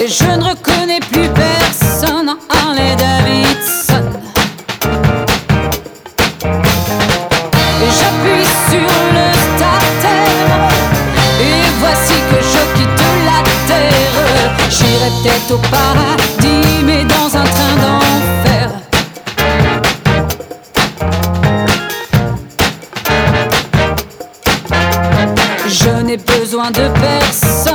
Et je ne reconnais plus personne en Harley Davidson. Et j'appuie sur le starter, et voici que je quitte la terre. J'irai peut-être au paradis, mais dans un train d'enfer. Je n'ai besoin de personne